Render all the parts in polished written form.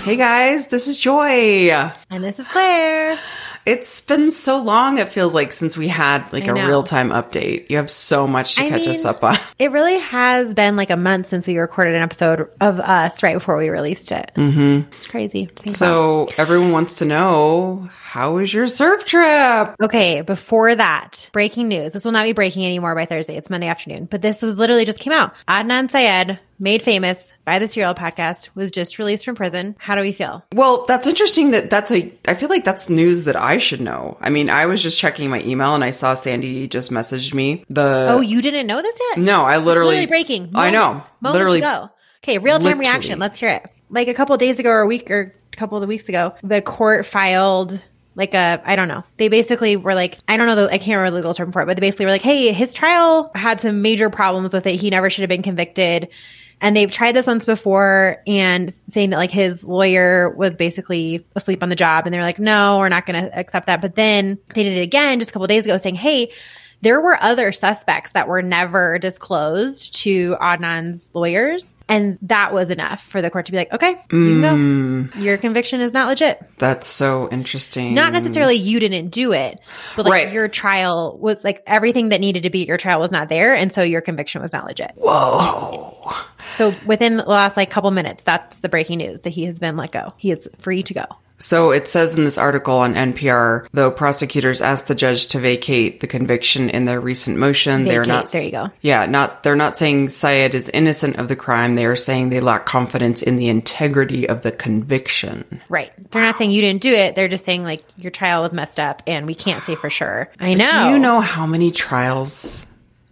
Hey guys, this is Joy. And this is Claire. It's been so long, it feels like, since we had like a real-time update. You have so much to catch us up on. It really has been like a month since we recorded an episode of us right before we released it. Mm-hmm. It's crazy to think about. Everyone wants to know, how was your surf trip? Okay, before that, breaking news. This will not be breaking anymore by Thursday. It's Monday afternoon. But this was literally just came out. Adnan Syed, made famous by the Serial podcast, was just released from prison. How do we feel? Well, that's interesting I feel like that's news that I should know. I mean, I was just checking my email and I saw Sandy just messaged me. Oh, you didn't know this yet? No, I literally breaking. I know. Moments ago. Okay, real-time reaction. Let's hear it. Like a couple of days ago or a couple of weeks ago, the court filed I don't know. They basically were like, I don't know, I can't remember the legal term for it, but they basically were like, hey, his trial had some major problems with it. He never should have been convicted. And they've tried this once before and saying that like his lawyer was basically asleep on the job. And they're like, no, we're not going to accept that. But then they did it again just a couple of days ago saying, hey, there were other suspects that were never disclosed to Adnan's lawyers. And that was enough for the court to be like, okay, you can go. Your conviction is not legit. That's so interesting. Not necessarily you didn't do it, but like your trial was like everything that needed to be your trial was not there. And so your conviction was not legit. Whoa. So within the last couple minutes, that's the breaking news that he has been let go. He is free to go. So it says in this article on NPR, though prosecutors asked the judge to vacate the conviction in their recent motion, they're not. There you go. Yeah, they're not saying Syed is innocent of the crime. They are saying they lack confidence in the integrity of the conviction. Right. They're not saying you didn't do it. They're just saying like your trial was messed up and we can't say for sure. I know. Do you know how many trials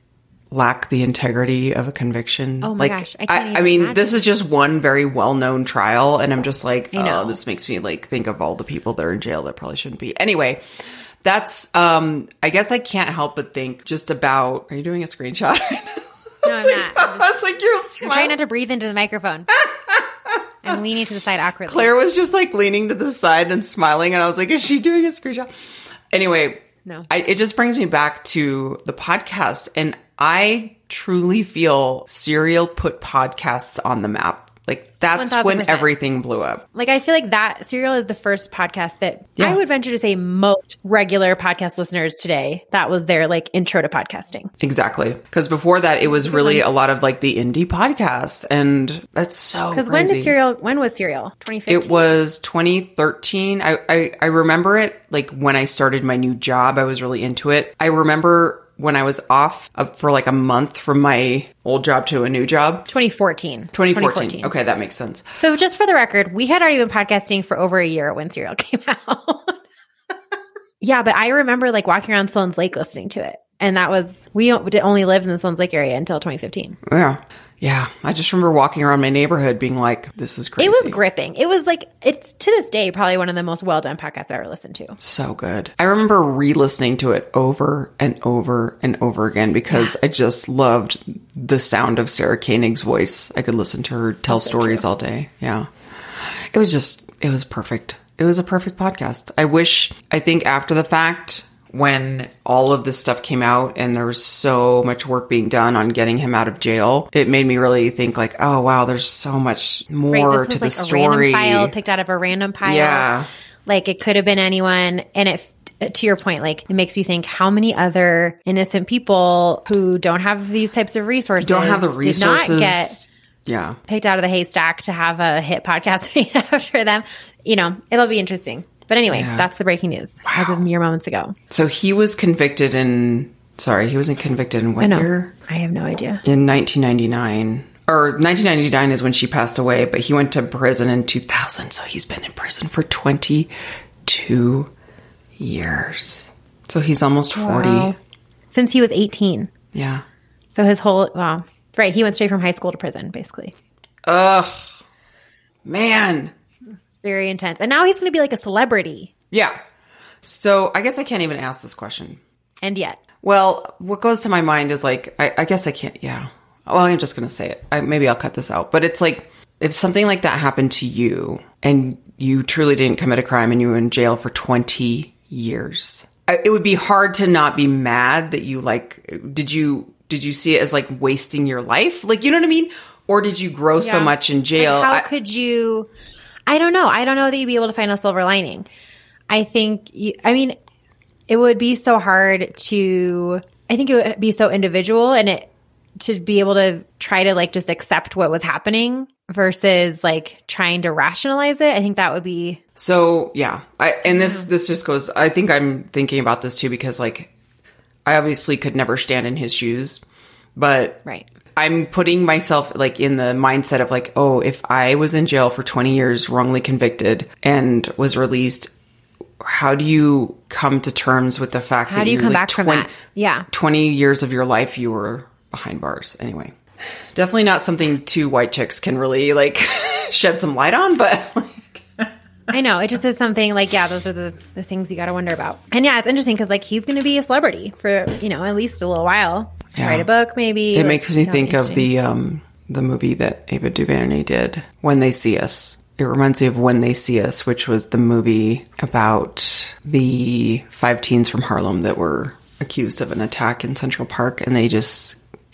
lack the integrity of a conviction? Oh my gosh. I mean, imagine. This is just one very well-known trial. And I'm just like, this makes me think of all the people that are in jail that probably shouldn't be. Anyway, that's, I guess I can't help but think just about, are you doing a screenshot? No, I'm not. It's like you're smiling. I'm trying not to breathe into the microphone. I'm leaning to the side awkwardly. Claire was just leaning to the side and smiling. And I was like, is she doing a screenshot? Anyway, no. It just brings me back to the podcast. And I truly feel Serial put podcasts on the map. That's 1000%. When everything blew up. I feel like that Serial is the first podcast that I would venture to say most regular podcast listeners today, that was their intro to podcasting. Exactly. Because before that, it was really a lot of the indie podcasts. And that's so crazy. Because when was Serial? 2015? It was 2013. I remember it when I started my new job, I was really into it. I remember when I was off for a month from my old job to a new job. 2014. Okay, that makes sense. So just for the record, we had already been podcasting for over a year when Serial came out. Yeah, but I remember walking around Sloan's Lake listening to it. And that was, we only lived in the Sloan's Lake area until 2015. Yeah. I just remember walking around my neighborhood being like, this is crazy. It was gripping. It was it's to this day probably one of the most well-done podcasts I ever listened to. So good. I remember re-listening to it over and over and over again because I just loved the sound of Sarah Koenig's voice. I could listen to her tell stories all day. Yeah. It was perfect. It was a perfect podcast. I think after the fact, when all of this stuff came out and there was so much work being done on getting him out of jail, it made me really think oh, wow, there's so much more to the story. A random file picked out of a random pile. Yeah. It could have been anyone. And to your point, it makes you think how many other innocent people who don't have these types of resources did not get picked out of the haystack to have a hit podcast made after them. It'll be interesting. But anyway, that's the breaking news as of mere moments ago. So he was convicted he wasn't convicted in what year? I have no idea. In 1999. Or 1999 is when she passed away, but he went to prison in 2000. So he's been in prison for 22 years. So he's almost 40. Wow. Since he was 18. Yeah. So right. He went straight from high school to prison, basically. Ugh. Man. Very intense. And now he's going to be a celebrity. Yeah. So I guess I can't even ask this question. And yet. Well, what goes to my mind is I guess I can't. Yeah. Well, I'm just going to say it. Maybe I'll cut this out. But it's if something like that happened to you and you truly didn't commit a crime and you were in jail for 20 years, it would be hard to not be mad that you did you see it as wasting your life? You know what I mean? Or did you grow so much in jail? How could you... I don't know. I don't know that you'd be able to find a silver lining. I think, it would be so hard I think it would be so individual and to be able to try to like just accept what was happening versus like trying to rationalize it. I think that would be. So yeah. This just goes, I think I'm thinking about this too, because like I obviously could never stand in his shoes, but right. I'm putting myself like in the mindset of like, oh, if I was in jail for 20 years, wrongly convicted and was released, how do you come to terms with the fact how do you come back from that? Yeah. 20 years of your life you were behind bars. Anyway, definitely not something two white chicks can really like shed some light on, but like, I know. It just is something like, yeah, those are the things you got to wonder about. And yeah, it's interesting because like he's going to be a celebrity for, at least a little while. Yeah. Write a book, maybe. It makes me think of the movie that Ava DuVernay did, When They See Us. It reminds me of When They See Us, which was the movie about the 5 teens from Harlem that were accused of an attack in Central Park. And they just,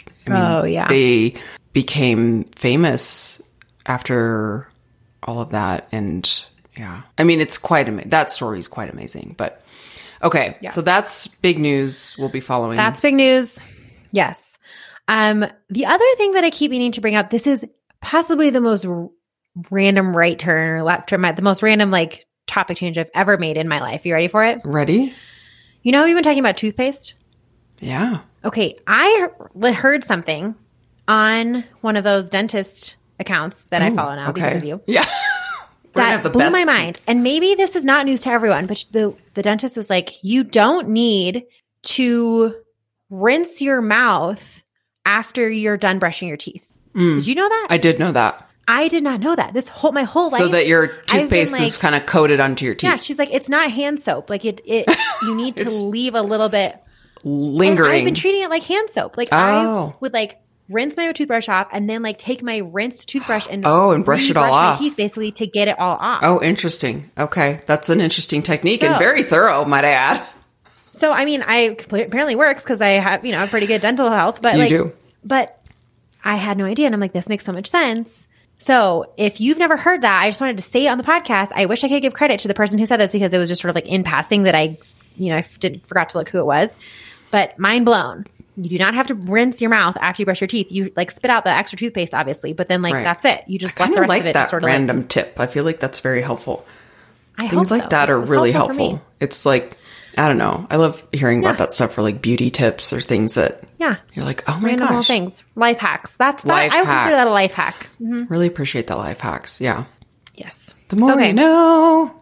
they became famous after all of that. And yeah, I mean, it's quite amazing. That story is quite amazing. But okay, so that's big news we'll be following. That's big news. Yes. The other thing that I keep meaning to bring up, this is possibly the most random right turn or left turn, the most random like topic change I've ever made in my life. You ready for it? Ready. We've been talking about toothpaste? Yeah. Okay. I heard something on one of those dentist accounts that I follow now because of you. Yeah. That blew my mind. And maybe this is not news to everyone, but the dentist is like, you don't need to rinse your mouth after you're done brushing your teeth. Did you know that? I did know that. I did not know that. My whole life. So that your toothpaste is kind of coated onto your teeth. Yeah, she's like, it's not hand soap. Like you need to leave a little bit lingering. And I've been treating it like hand soap. Like I would like rinse my toothbrush off and then like take my rinsed toothbrush and brush it all off. My teeth basically to get it all off. Oh, interesting. Okay, that's an interesting technique and very thorough, might I add. So I mean, apparently works because I have pretty good dental health. But you do. But I had no idea, and I'm like, this makes so much sense. So if you've never heard that, I just wanted to say it on the podcast. I wish I could give credit to the person who said this because it was just sort of like in passing that I forgot to look who it was. But mind blown. You do not have to rinse your mouth after you brush your teeth. You like spit out the extra toothpaste, obviously, but then that's it. You just let the rest of it that just sort of random tip. I feel like that's very helpful. Things like that are really helpful. It's like, I don't know. I love hearing about that stuff for like beauty tips or things that you're like, oh my random gosh. Things. Life hacks. I would consider that a life hack. Mm-hmm. Really appreciate the life hacks. Yeah. Yes. The more you know.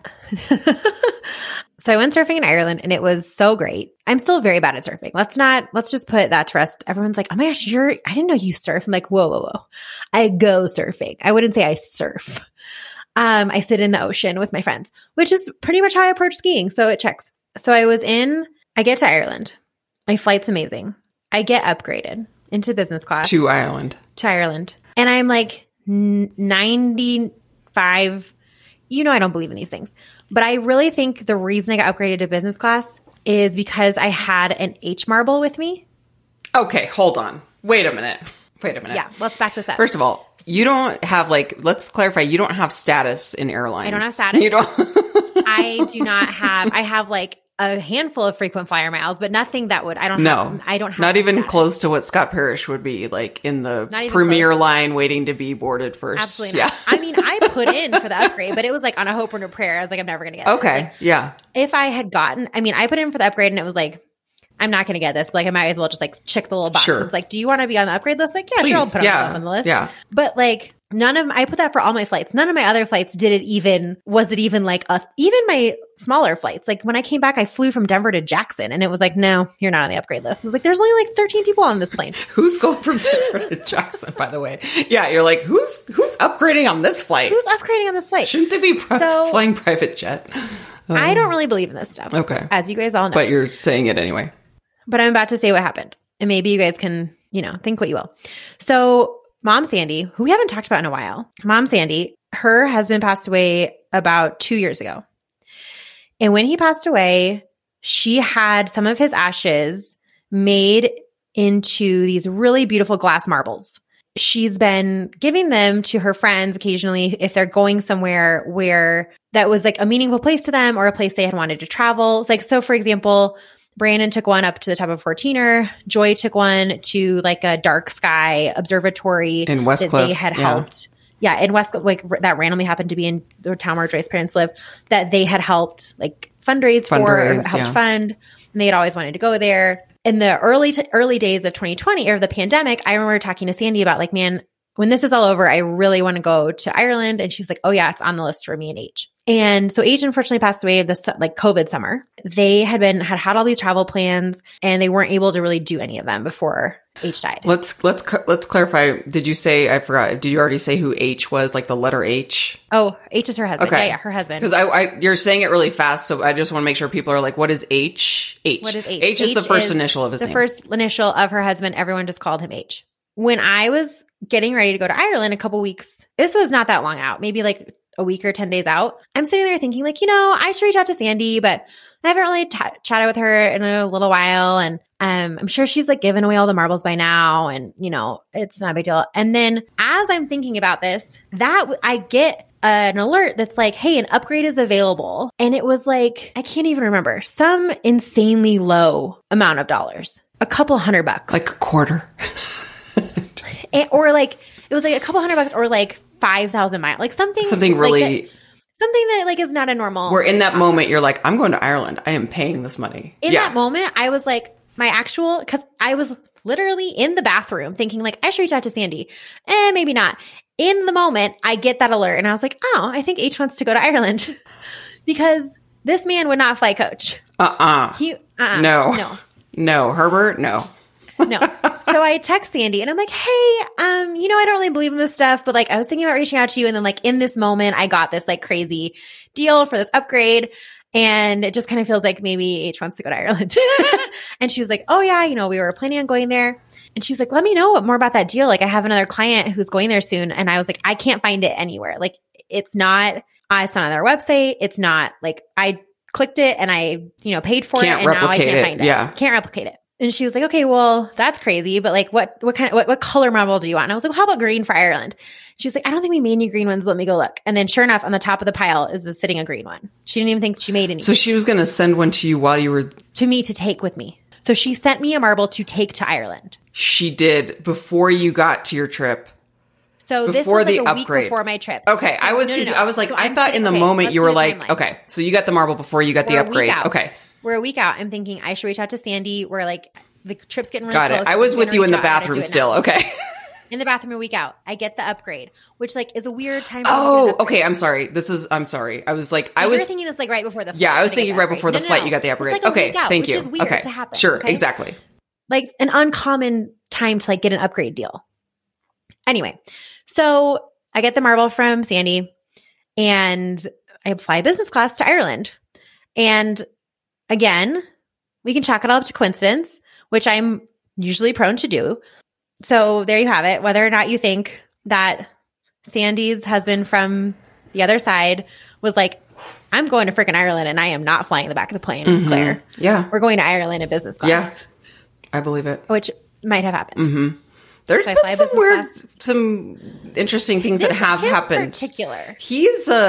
So I went surfing in Ireland and it was so great. I'm still very bad at surfing. Let's just put that to rest. Everyone's like, oh my gosh, I didn't know you surf. I'm like, whoa. I go surfing. I wouldn't say I surf. I sit in the ocean with my friends, which is pretty much how I approach skiing. So it checks. So I get to Ireland. My flight's amazing. I get upgraded into business class. To Ireland. And I'm like 95. I don't believe in these things. But I really think the reason I got upgraded to business class is because I had an H marble with me. Okay, hold on. Wait a minute. Yeah, let's back this up. First of all, you don't have let's clarify, you don't have status in airlines. I don't have status. You don't. I do not have, I have like a handful of frequent flyer miles, but nothing that would, I don't have not even status. Close to what Scott Parrish would be like in the premier line waiting to be boarded first. Absolutely not. I mean, I put in for the upgrade, but it was like on a hope and a prayer. I was like, I'm never going to get it. Okay. Like, if I had I put in for the upgrade and it was like, I'm not going to get this. But like, I might as well just like check the little box. Sure. It's like, do you want to be on the upgrade list? Like, yeah, please. Sure, I'll put myself on the list. Yeah. But like, I put that for all my flights. None of my other flights was it even like even my smaller flights. Like when I came back, I flew from Denver to Jackson and it was like, no, you're not on the upgrade list. It was like, there's only like 13 people on this plane. Who's going from Denver to Jackson, by the way? Yeah. You're like, who's upgrading on this flight? Shouldn't they be flying private jet? I don't really believe in this stuff. Okay. As you guys all know. But you're saying it anyway. But I'm about to say what happened. And maybe you guys can, think what you will. So Mom Sandy, who we haven't talked about in a while, Mom Sandy, her husband passed away about 2 years ago. And when he passed away, she had some of his ashes made into these really beautiful glass marbles. she's been giving them to her friends occasionally if they're going somewhere where that was like a meaningful place to them or a place they had wanted to travel. It's like, so for example, Brandon took one up to the top of 14er. Joy took one to like a dark sky observatory in Westcliff. That they had helped. Yeah, in Westcliff, like that randomly happened to be in the town where Joy's parents live, that they had helped like fundraise for, or helped fund. And they had always wanted to go there. In the early days of 2020 or the pandemic, I remember talking to Sandy about like, man, when this is all over, I really want to go to Ireland. And she was like, oh yeah, it's on the list for me and H. And so H unfortunately passed away this like COVID summer. They had all these travel plans and they weren't able to really do any of them before H died. Let's clarify. Did you say, I forgot, did you already say who H was, like the letter H? Oh, H is her husband. Okay. Yeah, her husband. Because you're saying it really fast, so I just want to make sure people are like, what is H? H. What is H? H is the first initial of his name. The first initial of her husband. Everyone just called him H. When I was getting ready to go to Ireland a couple weeks, this was not that long out, maybe like a week or 10 days out. I'm sitting there thinking like, I should reach out to Sandy, but I haven't really chatted with her in a little while. And I'm sure she's like given away all the marbles by now. And, it's not a big deal. And then as I'm thinking about this, I get an alert that's like, hey, an upgrade is available. And it was like, I can't even remember, some insanely low amount of dollars, a couple $100. Like a quarter. Or like, it was like a couple $100 or like 5,000 miles, like something really, something that like is not a normal. Where in that moment you're like, I'm going to Ireland. I am paying this money. In that moment, I was like, because I was literally in the bathroom thinking like, I should reach out to Sandy. Maybe not. In the moment, I get that alert and I was like, oh, I think H wants to go to Ireland because this man would not fly coach. No, Herbert, no. No. So I text Sandy and I'm like, hey, I don't really believe in this stuff, but like I was thinking about reaching out to you. And then like in this moment, I got this like crazy deal for this upgrade. And it just kind of feels like maybe H wants to go to Ireland. And she was like, oh yeah, we were planning on going there. And she was like, let me know more about that deal. Like I have another client who's going there soon. And I was like, I can't find it anywhere. Like it's not on their website. It's not like I clicked it and I, paid for it and now I can't find it. Yeah. Can't replicate it. And she was like, okay, well, that's crazy. But like, what color marble do you want? And I was like, well, how about green for Ireland? She was like, I don't think we made any green ones. Let me go look. And then sure enough, on the top of the pile is sitting a green one. She didn't even think she made any. So she was going to send one to you while you were... To me to take with me. So she sent me a marble to take to Ireland. She did before you got to your trip. So this was like a week before my trip. Okay. I was confused. I was like, I thought in the moment you were like, okay, so you got the marble before you got the upgrade. Okay. We're a week out. I'm thinking I should reach out to Sandy. We're like... The trip's getting really close. Got it. I was with you in the bathroom still. Okay. In the bathroom a week out. I get the upgrade, which like is a weird time. Oh, okay. I'm sorry. I'm sorry. I was like, so I was thinking this like right before the flight. Yeah, I was thinking right before the flight you got the upgrade. It's like okay. Thank you. Which is weird to happen. Sure. Okay? Exactly. Like an uncommon time to like get an upgrade deal. Anyway, so I get the marble from Sandy and I fly business class to Ireland. And again, we can chalk it all up to coincidence, which I'm usually prone to do. So there you have it. Whether or not you think that Sandy's husband from the other side was like, I'm going to freaking Ireland and I am not flying the back of the plane, Claire. Yeah. We're going to Ireland in business class. Yeah. I believe it. Which might have happened. Mm-hmm. There's been some interesting things that have happened. In particular. He's he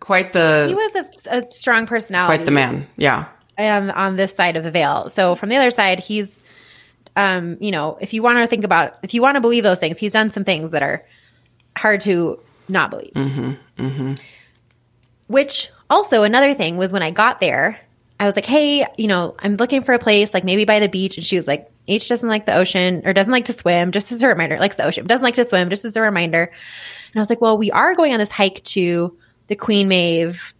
was a strong personality. Quite the man. Yeah. On this side of the veil. So from the other side, he's, if you want to believe those things, he's done some things that are hard to not believe. Mm-hmm. Mm-hmm. Which also another thing was when I got there, I was like, hey, I'm looking for a place like maybe by the beach. And she was like, H doesn't like the ocean or doesn't like to swim, just as a reminder, likes the ocean, doesn't like to swim, just as a reminder. And I was like, well, we are going on this hike to the Queen Maeve,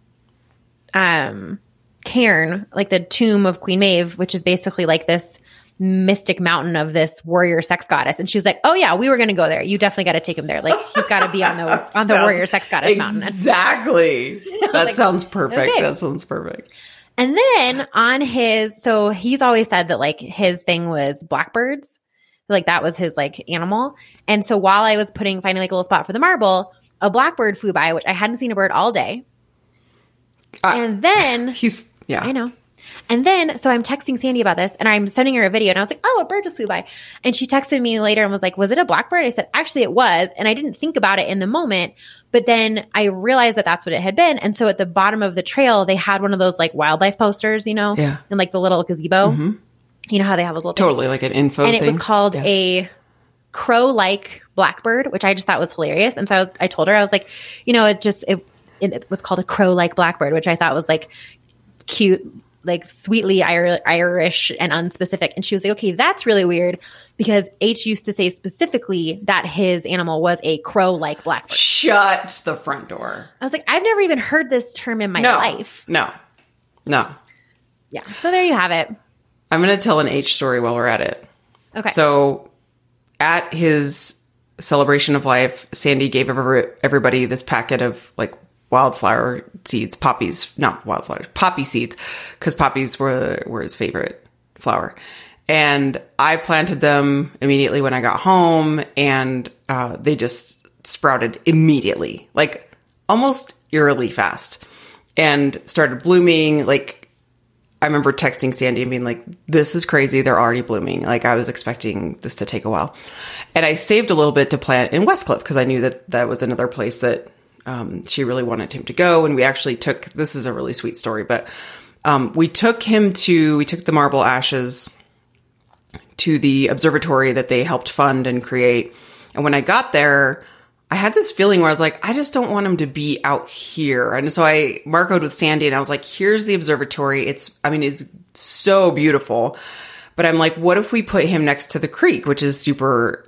cairn, like the tomb of Queen Maeve, which is basically like this mystic mountain of this warrior sex goddess. And she was like, oh yeah, we were going to go there. You definitely got to take him there. Like he's got to be on the warrior sex goddess mountain. Exactly. That sounds perfect. Okay. That sounds perfect. And then so he's always said that like his thing was blackbirds. Like that was his like animal. And so while I was finding like a little spot for the marble, a blackbird flew by, which I hadn't seen a bird all day. And then I know. And then, so I'm texting Sandy about this and I'm sending her a video and I was like, oh, a bird just flew by. And she texted me later and was like, was it a blackbird? I said, actually it was. And I didn't think about it in the moment, but then I realized that that's what it had been. And so at the bottom of the trail, they had one of those like wildlife posters, you know, Yeah. and like the little gazebo, you know how they have those little Totally, like an info and thing. it was called a crow-like blackbird, which I just thought was hilarious. And so I told her, I was like, you know, it was called a crow-like blackbird, which I thought was like cute, like sweetly Irish and unspecific. And she was like, okay, that's really weird because H used to say specifically that his animal was a crow-like blackbird. Shut the front door. I was like, I've never even heard this term in my life. No. Yeah. So there you have it. I'm going to tell an H story while we're at it. Okay. So at his celebration of life, Sandy gave everybody this packet of like wildflower seeds, poppies, not wildflowers, poppy seeds, because poppies were his favorite flower. And I planted them immediately when I got home, and they just sprouted immediately, like almost eerily fast, and started blooming. Like, I remember texting Sandy and being like, this is crazy. They're already blooming. Like, I was expecting this to take a while. And I saved a little bit to plant in Westcliff because I knew that that was another place that she really wanted him to go. And we actually this is a really sweet story, but we took the marble ashes to the observatory that they helped fund and create. And when I got there, I had this feeling where I was like, I just don't want him to be out here. And so I marcoed with Sandy and I was like, here's the observatory. It's so beautiful. But I'm like, what if we put him next to the creek, which is super,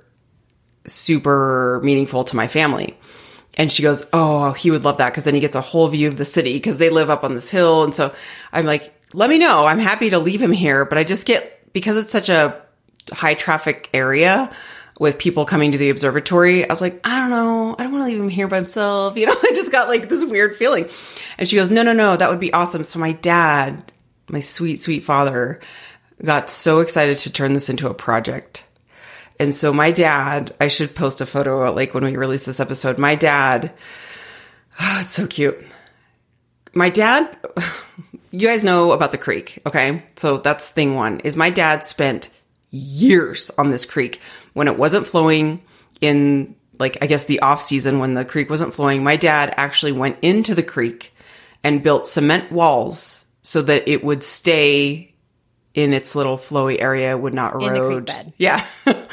super meaningful to my family? And she goes, oh, he would love that because then he gets a whole view of the city because they live up on this hill. And so I'm like, let me know. I'm happy to leave him here. But I just because it's such a high traffic area with people coming to the observatory, I was like, I don't know. I don't want to leave him here by himself. You know, I just got like this weird feeling. And she goes, no, that would be awesome. So my dad, my sweet, sweet father, got so excited to turn this into a project. And so my dad, I should post a photo like when we release this episode. My dad, it's so cute. My dad, you guys know about the creek, okay? So that's thing one, is my dad spent years on this creek when it wasn't flowing in, like, I guess the off season when the creek wasn't flowing. My dad actually went into the creek and built cement walls so that it would stay in its little flowy area, would not erode. In the creek bed. Yeah.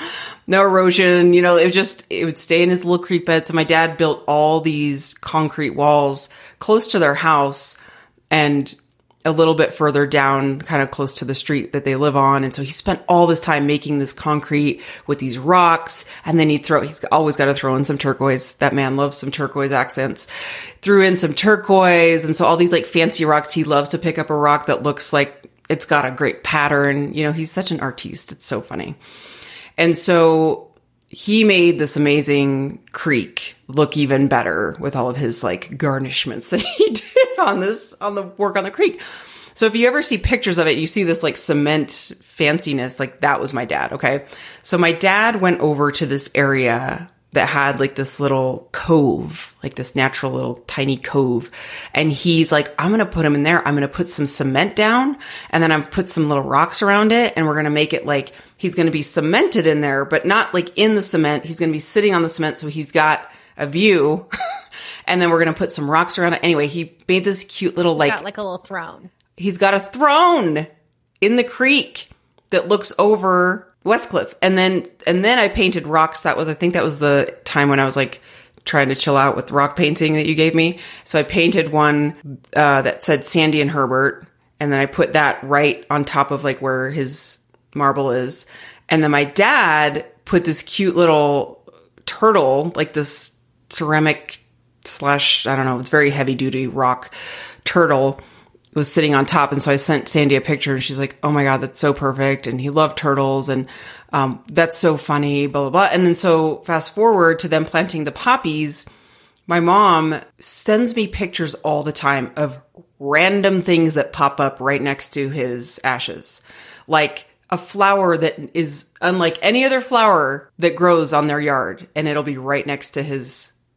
No erosion, you know, it would stay in his little creek bed. So my dad built all these concrete walls close to their house and a little bit further down, kind of close to the street that they live on. And so he spent all this time making this concrete with these rocks. And then he's always got to throw in some turquoise. That man loves some turquoise accents. Threw in some turquoise. And so all these like fancy rocks, he loves to pick up a rock that looks like it's got a great pattern. You know, he's such an artiste. It's so funny. And so he made this amazing creek look even better with all of his like garnishments that he did on the work on the creek. So if you ever see pictures of it, you see this like cement fanciness, like that was my dad. Okay. So my dad went over to this area that had like this little cove, like this natural little tiny cove. And he's like, I'm going to put him in there. I'm going to put some cement down and then I'm put some little rocks around it. And we're going to make it like he's going to be cemented in there, but not like in the cement. He's going to be sitting on the cement. So he's got a view and then we're going to put some rocks around it. Anyway, he made this cute little Got like a little throne. He's got a throne in the creek that looks over Westcliff. And then I painted rocks. I think that was the time when I was like trying to chill out with rock painting that you gave me. So I painted one that said Sandy and Herbert. And then I put that right on top of like where his marble is. And then my dad put this cute little turtle, like this ceramic / I don't know, it's very heavy duty rock turtle was sitting on top. And so I sent Sandy a picture and she's like, oh my God, that's so perfect. And he loved turtles. And that's so funny, blah, blah, blah. And then so fast forward to them planting the poppies. My mom sends me pictures all the time of random things that pop up right next to his ashes. Like a flower that is unlike any other flower that grows on their yard. And it'll be right next to his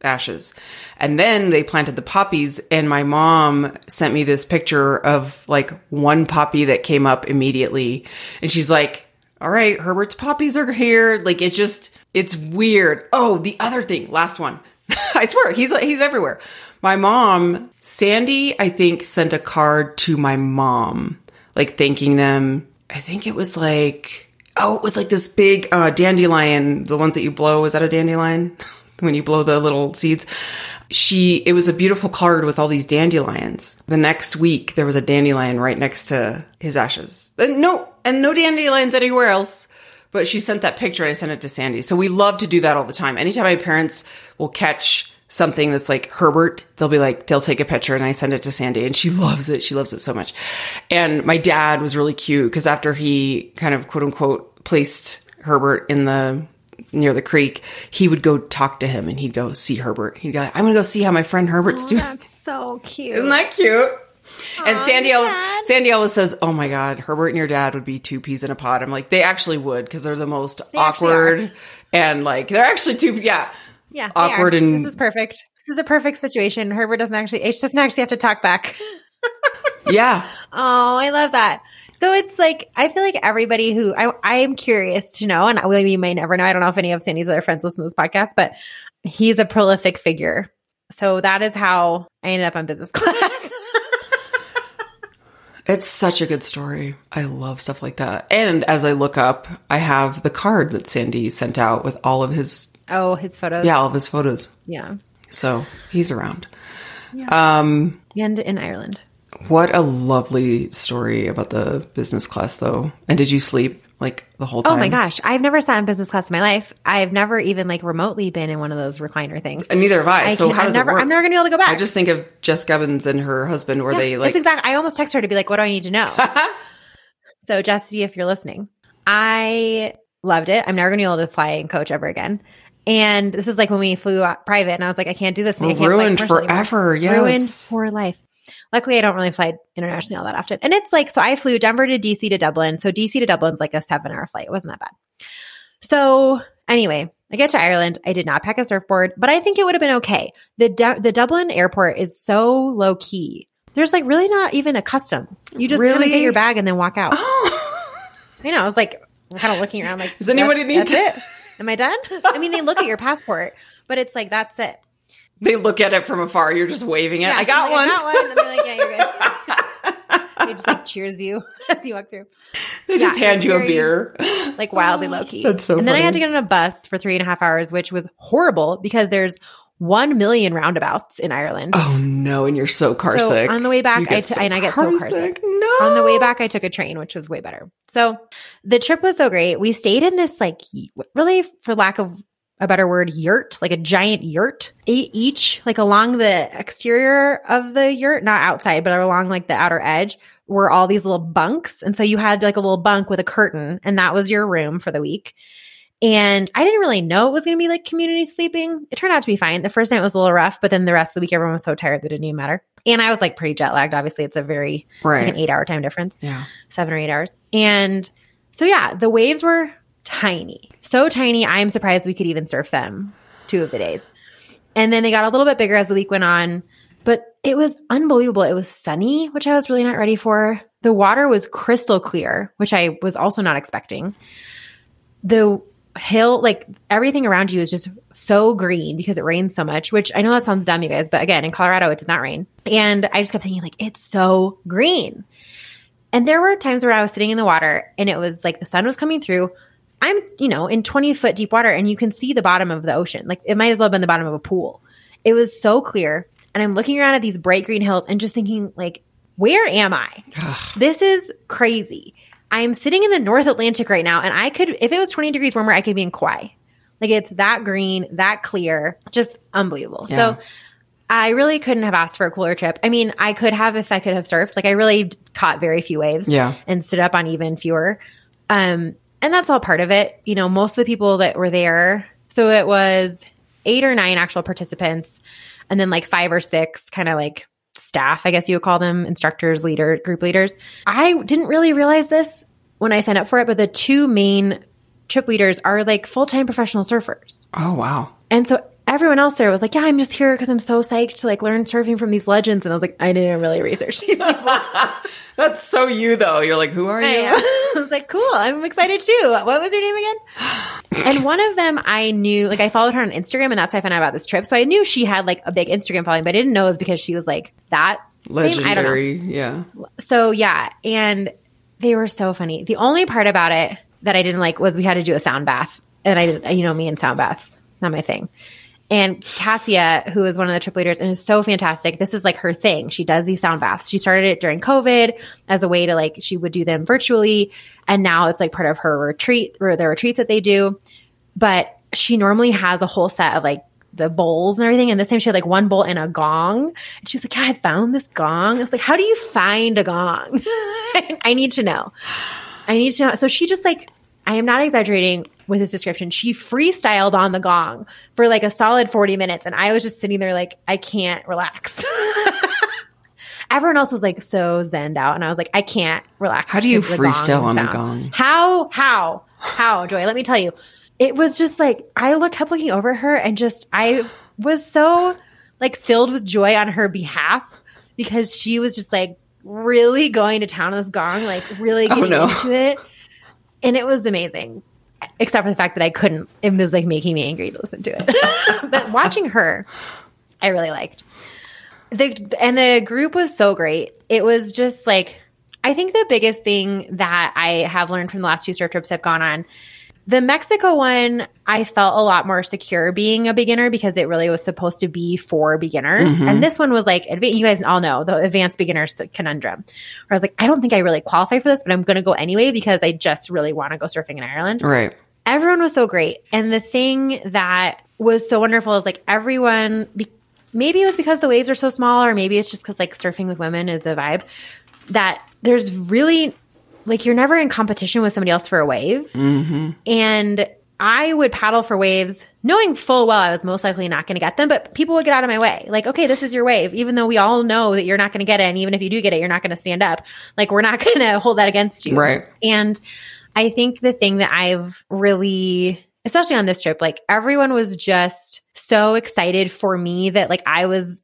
ashes. And then they planted the poppies, and my mom sent me this picture of like one poppy that came up immediately. And she's like, all right, Herbert's poppies are here. Like it's weird. Oh, the other thing, last one. I swear, he's everywhere. My mom, Sandy, I think, sent a card to my mom, like thanking them. I think it was like, it was like this big dandelion, the ones that you blow. Is that a dandelion? When you blow the little seeds. It was a beautiful card with all these dandelions. The next week, there was a dandelion right next to his ashes. And no dandelions anywhere else. But she sent that picture and I sent it to Sandy. So we love to do that all the time. Anytime my parents will catch something that's like Herbert, they'll take a picture and I send it to Sandy and she loves it. She loves it so much. And my dad was really cute because after he kind of quote unquote placed Herbert near the creek, he would go talk to him and he'd go see Herbert. He'd go, I'm going to go see how my friend Herbert's doing. That's so cute. Isn't that cute? And Sandy always says, oh my God, Herbert and your dad would be two peas in a pod. I'm like, they actually would, because they're the most awkward and like, they're actually awkward. And this is perfect. This is a perfect situation. Herbert doesn't actually have to talk back. Yeah. Oh, I love that. So it's like, I feel like everybody who I am curious to know, and we may never know. I don't know if any of Sandy's other friends listen to this podcast, but he's a prolific figure. So that is how I ended up on business class. It's such a good story. I love stuff like that. And as I look up, I have the card that Sandy sent out with all of his... Oh, his photos? Yeah, all of his photos. Yeah. So he's around. Yeah. And in Ireland. What a lovely story about the business class, though. And did you sleep like the whole time? Oh my gosh. I've never sat in business class in my life. I've never even like remotely been in one of those recliner things. And neither have I. So how does it work? I'm never going to be able to go back. I just think of Jess Gubbins and her husband where they like... It's exactly. I almost text her to be like, what do I need to know? So Jessie, if you're listening, I loved it. I'm never going to be able to fly and coach ever again. And this is like when we flew out private and I was like, I can't do this. Ruined forever. Yes. Ruined for life. Luckily, I don't really fly internationally all that often. And it's like, so I flew Denver to DC to Dublin. So DC to Dublin's like a 7-hour flight. It wasn't that bad. So anyway, I get to Ireland. I did not pack a surfboard, but I think it would have been okay. The Dublin airport is so low key. There's like really not even a customs. You just kind of get your bag and then walk out. Oh. I know. I was like, I'm kind of looking around like, does anybody need to? It? Am I done? I mean, they look at your passport, but it's like, that's it. They look at it from afar. You're just waving it. Yeah, I got one. I got one. And they're like, yeah, you're good. They just like cheers you as you walk through. They just hand you a beer. Like wildly low key. That's so funny. And then I had to get on a bus for 3.5 hours, which was horrible because there's 1 million roundabouts in Ireland. Oh no. And you're so car sick. On the way back, I get so car sick. No. On the way back, I took a train, which was way better. So the trip was so great. We stayed in this like really, for lack of a better word, yurt, like a giant yurt, each like along the exterior of the yurt, not outside, but along like the outer edge were all these little bunks. And so you had like a little bunk with a curtain and that was your room for the week. And I didn't really know it was going to be like community sleeping. It turned out to be fine. The first night was a little rough, but then the rest of the week, everyone was so tired that it didn't even matter. And I was like pretty jet lagged. Obviously it's like an 8-hour time difference. Yeah. 7 or 8 hours. And so yeah, the waves were tiny. So tiny, I'm surprised we could even surf them 2 of the days. And then they got a little bit bigger as the week went on, but it was unbelievable. It was sunny, which I was really not ready for. The water was crystal clear, which I was also not expecting. The hill, like everything around you is just so green because it rains so much, which I know that sounds dumb, you guys, but again, in Colorado, it does not rain. And I just kept thinking like, it's so green. And there were times where I was sitting in the water and it was like the sun was coming through. I'm, in 20-foot deep water and you can see the bottom of the ocean. Like it might as well have been the bottom of a pool. It was so clear. And I'm looking around at these bright green hills and just thinking like, where am I? This is crazy. I'm sitting in the North Atlantic right now. And I could, if it was 20 degrees warmer, I could be in Kauai. Like it's that green, that clear, just unbelievable. Yeah. So I really couldn't have asked for a cooler trip. I mean, I could have if I could have surfed. Like I really caught very few waves and stood up on even fewer. And that's all part of it. Most of the people that were there, so it was 8 or 9 actual participants and then like 5 or 6 kind of like staff, I guess you would call them, instructors, group leaders. I didn't really realize this when I signed up for it, but the 2 main trip leaders are like full-time professional surfers. Oh, wow. And so everyone else there was like, yeah, I'm just here because I'm so psyched to like learn surfing from these legends. And I was like, I didn't really research these people. That's so you though. You're like, who are you? I was like, cool. I'm excited too. What was your name again? And one of them I knew, like I followed her on Instagram and that's how I found out about this trip. So I knew she had like a big Instagram following, but I didn't know it was because she was like that legendary. I don't know. Yeah. So yeah. And they were so funny. The only part about it that I didn't like was we had to do a sound bath. And me and sound baths, not my thing. And Cassia, who is one of the trip leaders and is so fantastic, this is like her thing. She does these sound baths. She started it during COVID as a way to like, she would do them virtually. And now it's like part of her retreat or their retreats that they do. But she normally has a whole set of like the bowls and everything. And this time she had like one bowl and a gong. And she's like, yeah, I found this gong. I was like, how do you find a gong? I need to know. So she just like, I am not exaggerating with this description. She freestyled on the gong for like a solid 40 minutes. And I was just sitting there like, I can't relax. Everyone else was like so zenned out. And I was like, I can't relax. How do you freestyle on a gong? How, Joy? Let me tell you. It was just like, kept looking over her and just, I was so like filled with joy on her behalf because she was just like really going to town on this gong, like really getting into it. And it was amazing, except for the fact that I couldn't. It was like making me angry to listen to it. But watching her, I really liked. The group was so great. It was just like, I think the biggest thing that I have learned from the last 2 surf trips I've gone on, the Mexico one, I felt a lot more secure being a beginner because it really was supposed to be for beginners. Mm-hmm. And this one was like, you guys all know the advanced beginners conundrum. Where I was like, I don't think I really qualify for this, but I'm going to go anyway because I just really want to go surfing in Ireland. Right. Everyone was so great. And the thing that was so wonderful is like everyone, maybe it was because the waves are so small or maybe it's just because like surfing with women is a vibe that there's really like you're never in competition with somebody else for a wave. Mm-hmm. And I would paddle for waves knowing full well I was most likely not going to get them, but people would get out of my way. Like, okay, this is your wave, even though we all know that you're not going to get it. And even if you do get it, you're not going to stand up. Like, we're not going to hold that against you. Right. And I think the thing that I've really, especially on this trip, like everyone was just so excited for me that like I was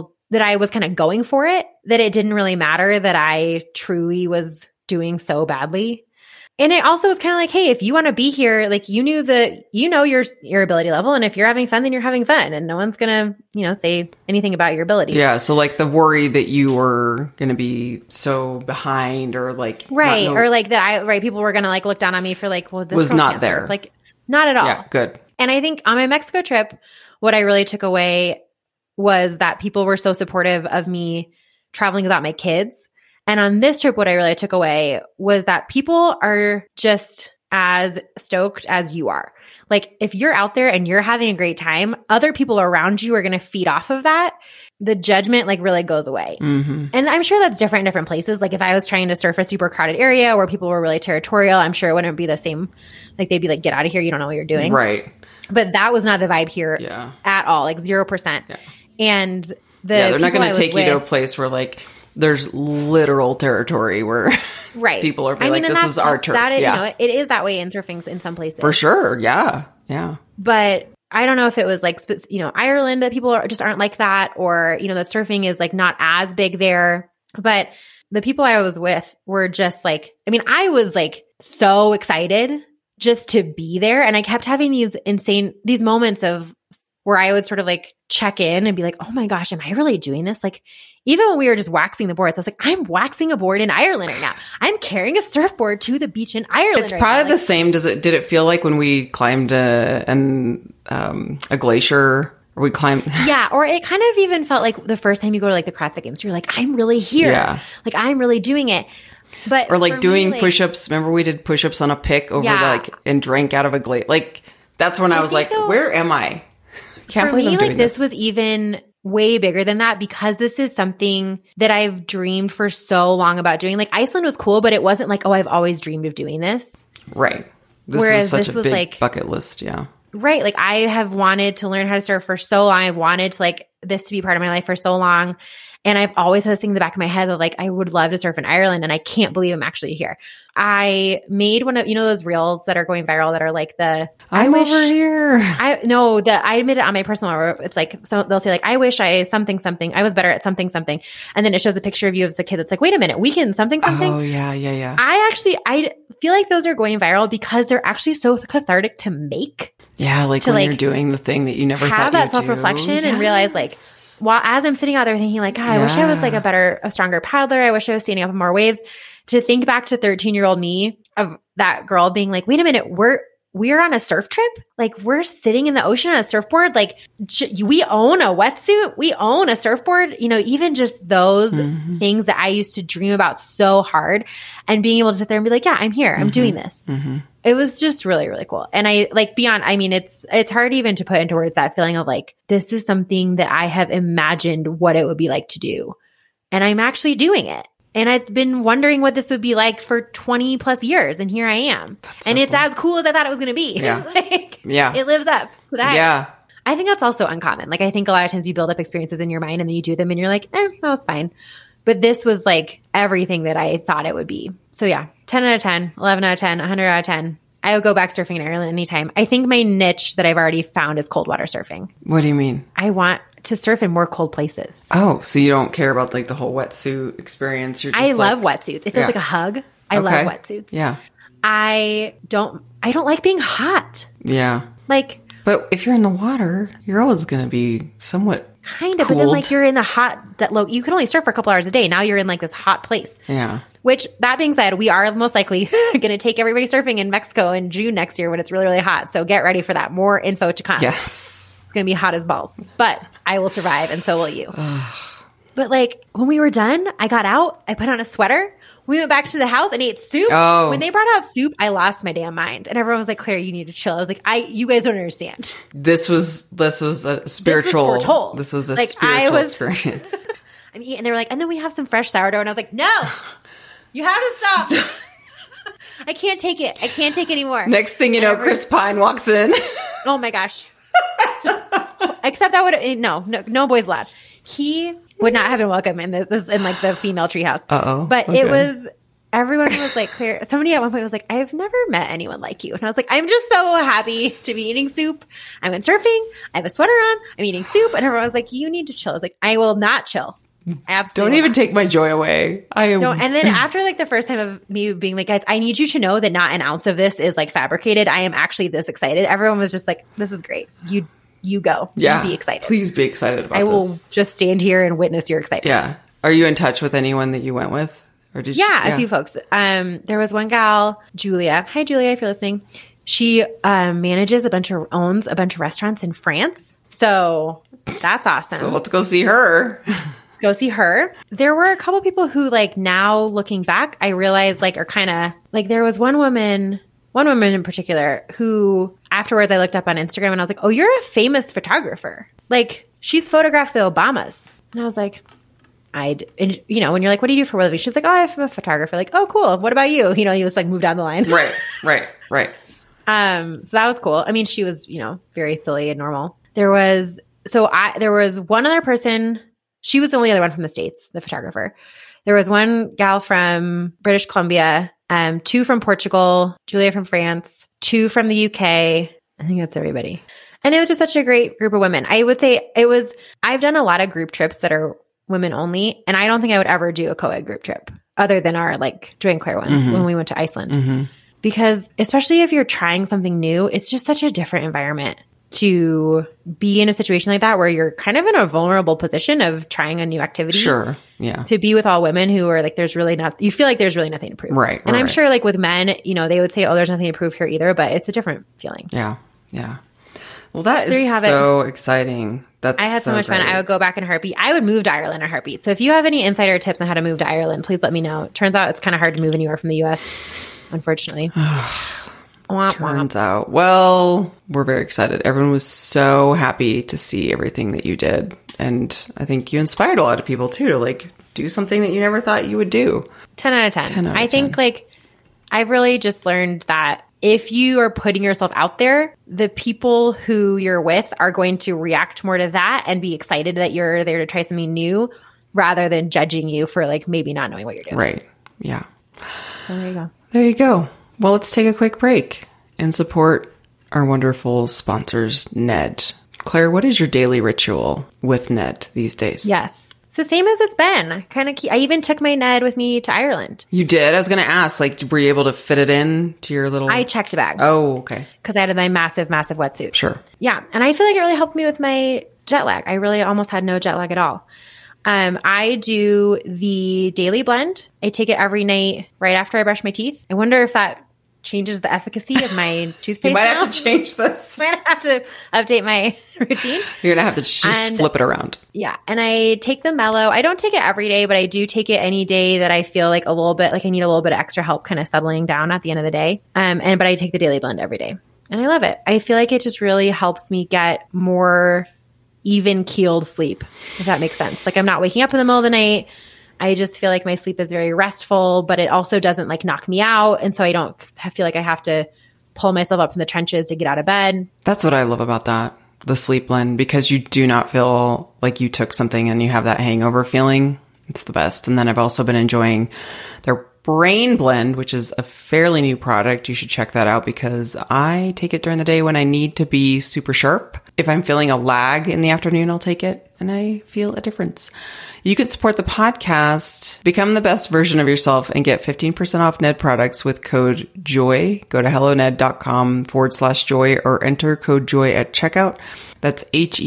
kind of going for it, that it didn't really matter that I truly was doing so badly. And it also was kind of like, hey, if you want to be here, like you know your ability level, and if you're having fun, then you're having fun, and no one's gonna, say anything about your ability. Yeah. So like the worry that you were gonna be so behind, or like right, or like that people were gonna like look down on me for like, well, this was not there. Like not at all. Yeah, good. And I think on my Mexico trip, what I really took away was that people were so supportive of me traveling without my kids. And on this trip, what I really took away was that people are just as stoked as you are. Like if you're out there and you're having a great time, other people around you are going to feed off of that. The judgment like really goes away. Mm-hmm. And I'm sure that's different in different places. Like if I was trying to surf a super crowded area where people were really territorial, I'm sure it wouldn't be the same. Like they'd be like, get out of here. You don't know what you're doing. Right. But that was not the vibe here at all. Like 0%. Yeah. And they're not going to take you to a place where like there's literal territory where people are like, this is our turf. It is that way in surfing in some places. For sure. Yeah. Yeah. But I don't know if it was like, Ireland that people aren't like that, or, that surfing is like not as big there. But the people I was with were just like, I was like so excited just to be there. And I kept having these moments of where I would sort of like check in and be like, oh my gosh, am I really doing this? Like, even when we were just waxing the boards, I was like, I'm waxing a board in Ireland right now. I'm carrying a surfboard to the beach in Ireland. It's probably the same. Did it feel like when we climbed a glacier, or we climbed? Yeah. Or it kind of even felt like the first time you go to like the CrossFit Games, you're like, I'm really here. Yeah. Like I'm really doing it. But or like doing push-ups. Remember we did push-ups on a pick over and drank out of a glacier. Like that's when I was like, where am I? Can't for believe me, I'm doing like this was even way bigger than that, because this is something that I've dreamed for so long about doing. Like Iceland was cool, but it wasn't like, oh, I've always dreamed of doing this. Right. Whereas is such a big bucket list. Yeah. Right. Like I have wanted to learn how to surf for so long. I've wanted to like this to be part of my life for so long. And I've always had this thing in the back of my head that like, I would love to surf in Ireland, and I can't believe I'm actually here. I made one of, those reels that are going viral that are like I'm over here. I made it on my personal where it's like, so they'll say like, I wish I something, I was better at something. And then it shows a picture of you as a kid that's like, wait a minute, we can something. Oh yeah. I feel like those are going viral because they're actually so cathartic to make. Yeah. Like when you're doing the thing that you never thought you'd do. Have that self-reflection and realize like, while as I'm sitting out there thinking like, God, I wish I was like a stronger paddler. I wish I was standing up on more waves. To think back to 13-year-old me of that girl being like, wait a minute, we're on a surf trip. Like we're sitting in the ocean on a surfboard. Like we own a wetsuit. We own a surfboard. Even just those things that I used to dream about so hard, and being able to sit there and be like, yeah, I'm here. I'm doing this. It was just really, really cool. And I like beyond, I mean, it's hard even to put into words that feeling of like, this is something that I have imagined what it would be like to do. And I'm actually doing it. And I've been wondering what this would be like for 20 plus years. And here I am. And it's as cool as I thought it was going to be. Yeah. It lives up to that. Yeah. I think that's also uncommon. Like I think a lot of times you build up experiences in your mind and then you do them and you're like, that was fine. But this was like everything that I thought it would be. So yeah, 10 out of 10, 11 out of 10, 100 out of 10. I would go back surfing in Ireland anytime. I think my niche that I've already found is cold water surfing. What do you mean? I want to surf in more cold places. Oh, so you don't care about like the whole wetsuit experience? I love wetsuits. It feels like a hug. I love wetsuits. Yeah. I don't like being hot. Yeah. Like, but if you're in the water, you're always going to be somewhat kind of, cooled. but then like you're in the hot, you can only surf for a couple hours a day. Now you're in like this hot place. Yeah. Which, that being said, we are most likely going to take everybody surfing in Mexico in June next year when it's really, really hot. So get ready for that. More info to come. Yes. It's going to be hot as balls. But I will survive, and so will you. But like, when we were done, I got out. I put on a sweater. We went back to the house and ate soup. Oh. When they brought out soup, I lost my damn mind. And everyone was like, Claire, you need to chill. I was like, you guys don't understand. This was a spiritual. This was a like, spiritual experience. I'm eating, and they were like, and then we have some fresh sourdough. And I was like, no. You have to stop. I can't take it. I can't take it anymore. Next thing you know, Chris Pine walks in. Oh my gosh. Except that would no boys allowed. He would not have been welcome in this in like the female treehouse. But okay. It was, everyone was like, Claire, somebody at one point was like, I've never met anyone like you. And I was like, I'm just so happy to be eating soup. I went surfing. I have a sweater on. I'm eating soup. And everyone was like, you need to chill. I was like, I will not chill. Absolutely. Don't even take my joy away. Don't. And then after like the first time of me being like, guys, I need you to know that not an ounce of this is like fabricated. I am actually this excited. Everyone was just like, this is great. You go. Yeah. You be excited. Please be excited about this. I will just stand here and witness your excitement. Yeah. Are you in touch with anyone that you went with? Or did you? Yeah, a few folks. There was one gal, Julia. Hi, Julia, if you're listening. She owns a bunch of restaurants in France. So that's awesome. So let's go see her. Go see her. There were a couple people who like now looking back, I realized like are kind of like there was one woman in particular who afterwards I looked up on Instagram and I was like, oh, you're a famous photographer. Like she's photographed the Obamas. And I was like, and when you're like, what do you do for a living? She's like, oh, I'm a photographer. Like, oh, cool. What about you? You just like move down the line. Right. So that was cool. I mean, she was, very silly and normal. There was one other person. She was the only other one from the States, the photographer. There was one gal from British Columbia, 2 from Portugal, Julia from France, 2 from the UK. I think that's everybody. And it was just such a great group of women. I would say I've done a lot of group trips that are women only, and I don't think I would ever do a co-ed group trip other than our like Joy and Claire ones when we went to Iceland. Because especially if you're trying something new, it's just such a different environment to be in a situation like that where you're kind of in a vulnerable position of trying a new activity. Sure. Yeah. To be with all women who are like, you feel like there's really nothing to prove. Right. And I'm sure like with men, they would say, oh, there's nothing to prove here either, but it's a different feeling. Yeah. Yeah. Well, that is so exciting. I had so much fun. I would go back in a heartbeat. I would move to Ireland in a heartbeat. So if you have any insider tips on how to move to Ireland, please let me know. Turns out it's kind of hard to move anywhere from the U.S., unfortunately. Turns out. Well, we're very excited. Everyone was so happy to see everything that you did. And I think you inspired a lot of people too to like do something that you never thought you would do. 10 out of 10. I think like I've really just learned that if you are putting yourself out there, the people who you're with are going to react more to that and be excited that you're there to try something new rather than judging you for like maybe not knowing what you're doing. Right. Yeah. So there you go. There you go. Well, let's take a quick break and support our wonderful sponsors, Ned. Claire, what is your daily ritual with Ned these days? Yes. It's the same as it's been. I even took my Ned with me to Ireland. You did? I was going to ask, like, were you able to fit it in to your little... I checked a bag. Oh, okay. Because I had my massive, massive wetsuit. Sure. Yeah. And I feel like it really helped me with my jet lag. I really almost had no jet lag at all. I do the daily blend. I take it every night right after I brush my teeth. I wonder if that changes the efficacy of my toothpaste. You might have to change this. Might have to update my routine. You're going to have to just flip it around. Yeah. And I take the Mellow. I don't take it every day, but I do take it any day that I feel like a little bit, like I need a little bit of extra help kind of settling down at the end of the day. But I take the daily blend every day. And I love it. I feel like it just really helps me get more even keeled sleep, if that makes sense. Like I'm not waking up in the middle of the night. I just feel like my sleep is very restful, but it also doesn't like knock me out. And so I don't feel like I have to pull myself up from the trenches to get out of bed. That's what I love about that, the sleep blend, because you do not feel like you took something and you have that hangover feeling. It's the best. And then I've also been enjoying their Brain Blend, which is a fairly new product. You should check that out because I take it during the day when I need to be super sharp. If I'm feeling a lag in the afternoon, I'll take it and I feel a difference. You can support the podcast, become the best version of yourself, and get 15% off Ned products with code JOY. Go to helloned.com/joy or enter code JOY at checkout. That's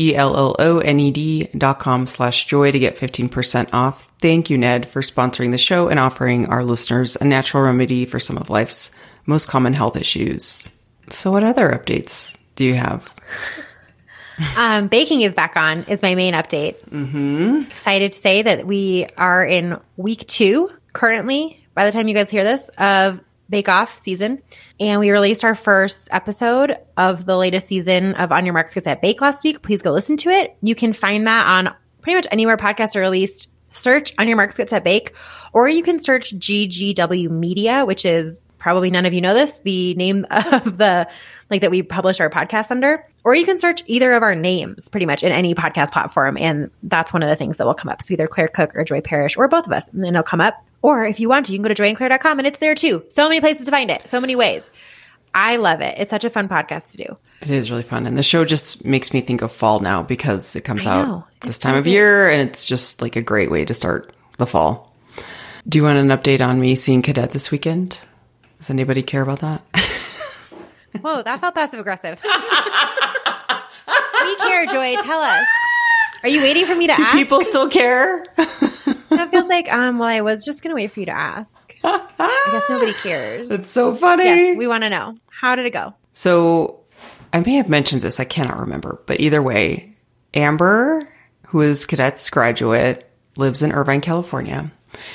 HELLONED.com/joy to get 15% off. Thank you, Ned, for sponsoring the show and offering our listeners a natural remedy for some of life's most common health issues. So what other updates do you have? Baking is back on is my main update. Excited to say that we are in week 2 currently, by the time you guys hear this, of Bake Off season. And we released our first episode of the latest season of On Your Marks, Get Set, Bake last week. Please go listen to it. You can find that on pretty much anywhere podcasts are released. Search On Your Marks, Get Set, Bake, or you can search GGW Media, which is probably none of you know this, the name of the like that we publish our podcast under, or you can search either of our names pretty much in any podcast platform. And that's one of the things that will come up. So either Claire Cook or Joy Parrish or both of us, and then it'll come up. Or if you want to, you can go to joyandclaire.com and it's there too. So many places to find it. So many ways. I love it. It's such a fun podcast to do. It is really fun. And the show just makes me think of fall now because it comes out this time of year and it's just like a great way to start the fall. Do you want an update on me seeing Cadet this weekend? Does anybody care about that? Whoa, that felt passive aggressive. We care, Joy. Tell us. Are you waiting for me to ask? Do people still care? That feels like, well, I was just going to wait for you to ask. I guess nobody cares. That's so funny. Yes, we want to know. How did it go? So I may have mentioned this. I cannot remember. But either way, Amber, who is Cadet's graduate, lives in Irvine, California.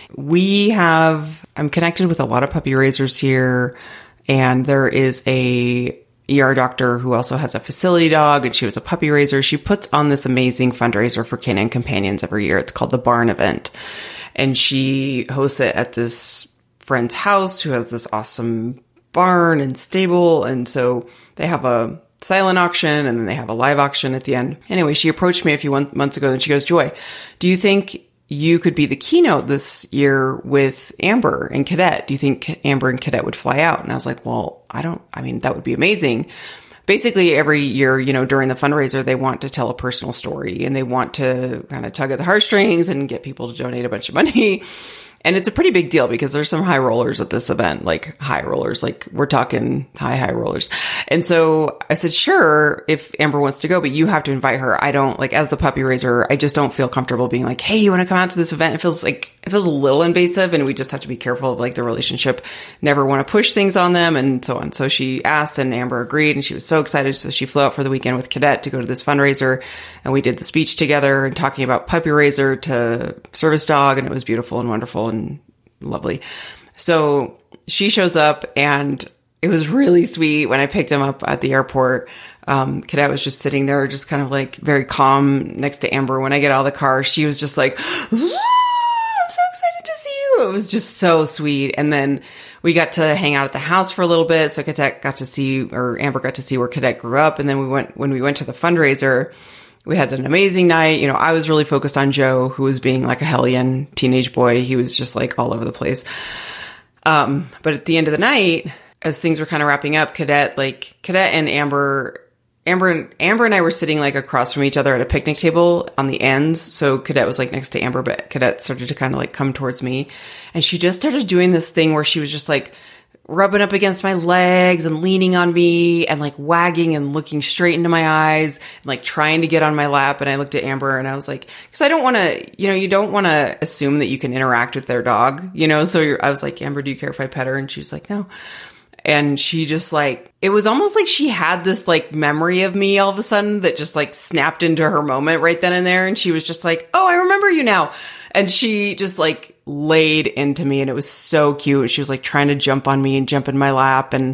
I'm connected with a lot of puppy raisers here. And there is a ER doctor who also has a facility dog, and she was a puppy raiser. She puts on this amazing fundraiser for canine companions every year. It's called the Barn Event. And she hosts it at this friend's house who has this awesome barn and stable. And so they have a silent auction and then they have a live auction at the end. Anyway, she approached me a few months ago and she goes, Joy, do you think you could be the keynote this year with Amber and Cadet? Do you think Amber and Cadet would fly out? And I was like, well, that would be amazing. Basically, every year, during the fundraiser, they want to tell a personal story and they want to kind of tug at the heartstrings and get people to donate a bunch of money. And it's a pretty big deal because there's some high rollers at this event, like high rollers, like we're talking high rollers. And so I said, sure, if Amber wants to go, but you have to invite her. I don't as the puppy raiser, I just don't feel comfortable being like, hey, you want to come out to this event? It feels a little invasive and we just have to be careful of the relationship, never want to push things on them and so on. So she asked and Amber agreed and she was so excited. So she flew out for the weekend with Cadet to go to this fundraiser and we did the speech together and talking about puppy raiser to service dog. And it was beautiful and wonderful and lovely. So she shows up and it was really sweet when I picked him up at the airport. Cadet was just sitting there, just kind of very calm next to Amber. When I get out of the car, she was just like, I'm so excited to see you. it was just so sweet. And then we got to hang out at the house for a little bit. So Amber got to see where Cadet grew up. And then when we went to the fundraiser, we had an amazing night. I was really focused on Joe, who was being like a hellion teenage boy. He was just like all over the place. But at the end of the night, as things were kind of wrapping up, Cadet and Amber and I were sitting like across from each other at a picnic table on the ends. So Cadet was like next to Amber, but Cadet started to kind of like come towards me. And she just started doing this thing where she was just like rubbing up against my legs and leaning on me and like wagging and looking straight into my eyes and like trying to get on my lap. And I looked at Amber and I was like, because I don't want to, you don't want to assume that you can interact with their dog, So I was like, Amber, do you care if I pet her? And she was like, no. And she just like, it was almost like she had this like memory of me all of a sudden that just like snapped into her moment right then and there. And she was just like, oh, I remember you now. And she just like laid into me and it was so cute. She was like trying to jump on me and jump in my lap. And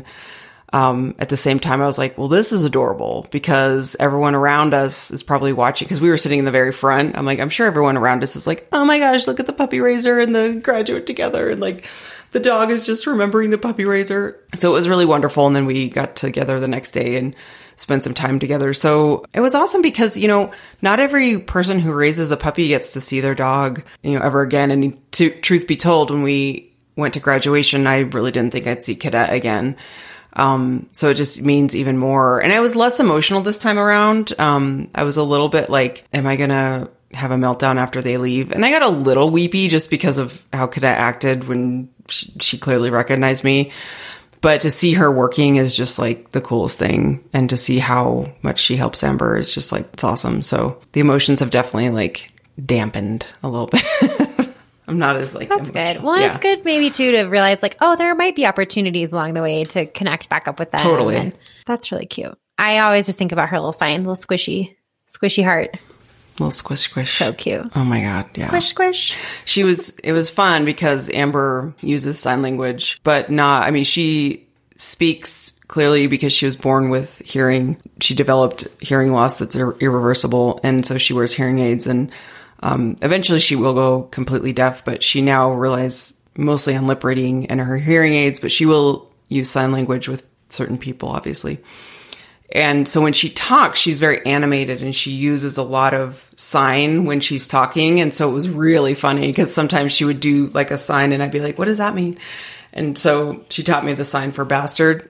at the same time, I was like, well, this is adorable because everyone around us is probably watching because we were sitting in the very front. I'm like, I'm sure everyone around us is like, oh my gosh, look at the puppy raiser and the graduate together. And like, the dog is just remembering the puppy raiser. So it was really wonderful. And then we got together the next day and spent some time together. So it was awesome because, not every person who raises a puppy gets to see their dog, ever again. And truth be told, when we went to graduation, I really didn't think I'd see Cadet again. So it just means even more. And I was less emotional this time around. I was a little bit like, am I going to have a meltdown after they leave? And I got a little weepy just because of how Cadet acted when she clearly recognized me. But to see her working is just like the coolest thing. And to see how much she helps Amber is just like, it's awesome. So the emotions have definitely like dampened a little bit. I'm not as like, that's emotional. Good. Well, it's good maybe too to realize like, oh, there might be opportunities along the way to connect back up with them. Totally. And that's really cute. I always just think about her little sign, little squishy heart. Little squish, squish. So cute. Oh my God. Yeah. Squish, squish. It was fun because Amber uses sign language, but she speaks clearly because she was born with hearing. She developed hearing loss that's irreversible. And so she wears hearing aids and, eventually she will go completely deaf, but she now relies mostly on lip reading and her hearing aids, but she will use sign language with certain people, obviously. And so when she talks, she's very animated and she uses a lot of sign when she's talking. And so it was really funny because sometimes she would do like a sign and I'd be like, what does that mean? And so she taught me the sign for bastard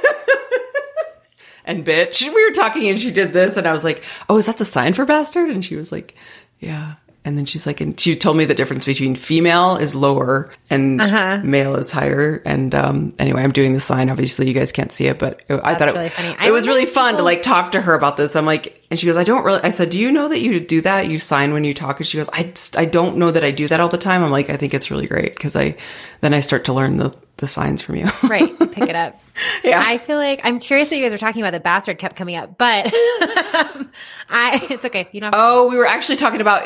and bitch. We were talking and she did this and I was like, oh, is that the sign for bastard? And she was like, yeah. And then she's like, and she told me the difference between female is lower and male is higher. And anyway, I'm doing the sign. Obviously, you guys can't see it, but I thought really funny. It was really fun to like talk to her about this. I'm like, and she goes, I said, do you know that you do that? You sign when you talk? And she goes, I don't know that I do that all the time. I'm like, I think it's really great because then I start to learn the signs from you. Right. Pick it up. Yeah. I feel like I'm curious what you guys were talking about. The bastard kept coming up, but it's okay. You know. Oh, we were actually talking about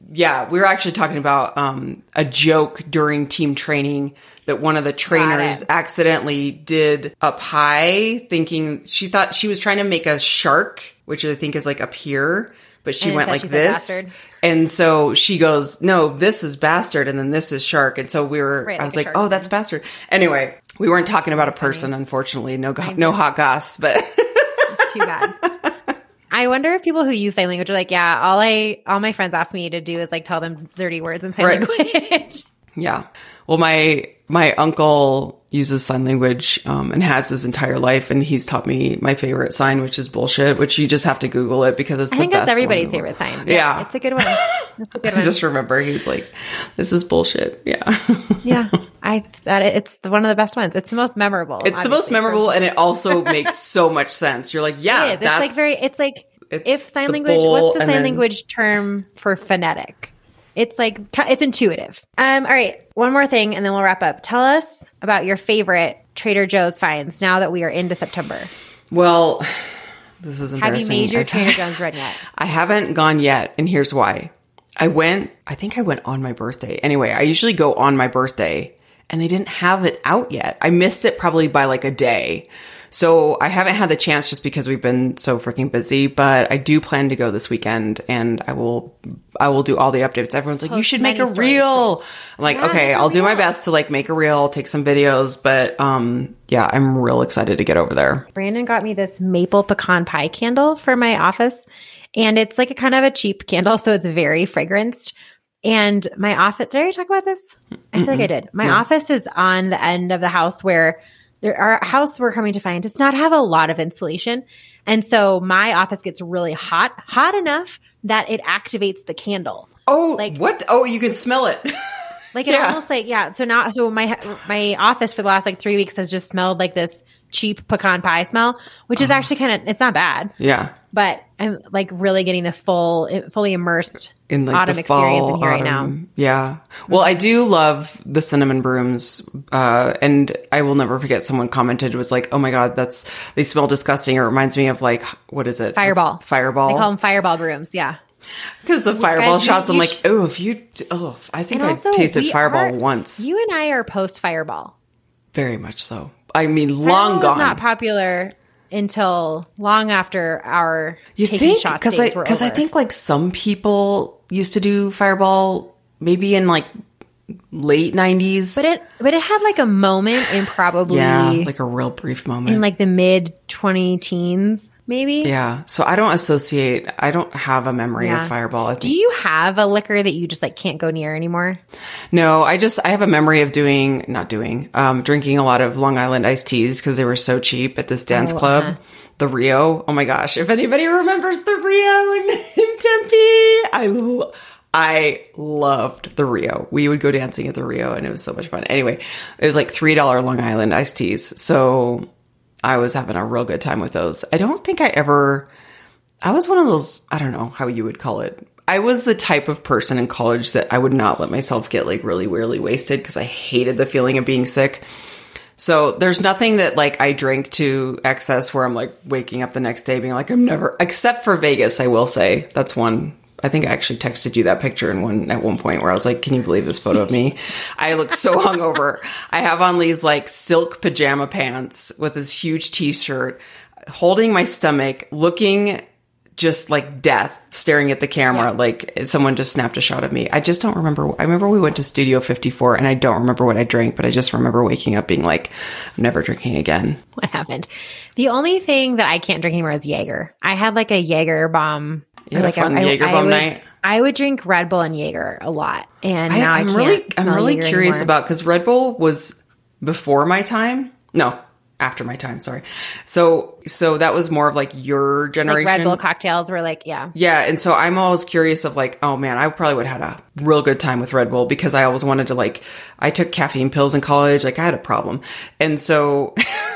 a joke during team training that one of the trainers accidentally did up high, thinking she thought she was trying to make a shark, which I think is like up here, but she went like this. And so she goes, no, this is bastard. And then this is shark. And so I was like, oh, that's bastard. Anyway, we weren't talking about a person, unfortunately. No hot goss, but too bad. I wonder if people who use sign language are like, yeah, all my friends ask me to do is like tell them dirty words in sign language. Yeah. Well, my uncle uses sign language and has his entire life, and he's taught me my favorite sign, which is bullshit, which you just have to Google it because it's the best. I think that's everybody's favorite sign. Yeah. It's a good one. I just remember he's like, this is bullshit. Yeah. Yeah. It's one of the best ones. It's the most memorable. It's the most memorable, and it also makes so much sense. You're like, yeah, it is. If sign language, what's the sign language term for phonetic? It's like, it's intuitive. All right. One more thing and then we'll wrap up. Tell us about your favorite Trader Joe's finds now that we are into September. Well, this is embarrassing. Have you made your Trader Joe's run yet? I haven't gone yet. And here's why. I think I went on my birthday. Anyway, I usually go on my birthday and they didn't have it out yet. I missed it probably by like a day. So I haven't had the chance just because we've been so freaking busy, but I do plan to go this weekend, and I will do all the updates. Everyone's like, you should make a reel. I'm like, okay, I'll do my best to like make a reel, take some videos, but yeah, I'm real excited to get over there. Brandon got me this maple pecan pie candle for my office, and it's like a kind of a cheap candle, so it's very fragranced. And my office, did I already talk about this? I feel like I did. My office is on the end of the house where our house we're coming to find does not have a lot of insulation. And so my office gets really hot enough that it activates the candle. Oh, like what? Oh, you can smell it. Like it almost like, yeah. So now, so my office for the last like 3 weeks has just smelled like this cheap pecan pie smell, which is actually kind of, it's not bad. Yeah. But I'm like really getting the fully immersed in like autumn the fall, experience in here autumn. right now. Yeah. Well, I do love the cinnamon brooms. And I will never forget someone commented, it was like, oh my God, they smell disgusting. It reminds me of like, what is it? Fireball. Fireball. They call them fireball brooms. Yeah. Because the Fireball shots, I'm like, I think I tasted Fireball once. You and I are post Fireball. Very much so. I mean, Fireball long gone. Was not popular until long after our taking think? shots days were over. Because I think like some people used to do Fireball maybe in like late 90s. But it had like a moment in probably like a real brief moment in like the mid 20-teens. Maybe. Yeah. So I don't have a memory of Fireball. Do you have a liquor that you just like can't go near anymore? No, I have a memory of drinking a lot of Long Island iced teas because they were so cheap at this dance club. The Rio. Oh my gosh. If anybody remembers the Rio in Tempe, I loved the Rio. We would go dancing at the Rio and it was so much fun. Anyway, it was like $3 Long Island iced teas. So I was having a real good time with those. I don't think I was one of those, I don't know how you would call it. I was the type of person in college that I would not let myself get like really weirdly wasted because I hated the feeling of being sick. So there's nothing that like I drank to excess where I'm like waking up the next day being like, except for Vegas, I will say. That's one. I think I actually texted you that picture at one point where I was like, can you believe this photo of me? I look so hungover. I have on these like silk pajama pants with this huge t-shirt, holding my stomach, looking just like death, staring at the camera, like someone just snapped a shot of me. I just don't remember. I remember we went to Studio 54 and I don't remember what I drank, but I just remember waking up being like, I'm never drinking again. What happened? The only thing that I can't drink anymore is Jaeger. I had like a Jaeger bomb. You had like a fun Jaeger bomb night? I would drink Red Bull and Jaeger a lot. And now I'm really curious about, because Red Bull was before my time. No, after my time, sorry. So that was more of like your generation. Like Red Bull cocktails were like, yeah. Yeah, and so I'm always curious of like, oh man, I probably would have had a real good time with Red Bull because I always wanted to like, I took caffeine pills in college, like I had a problem. And so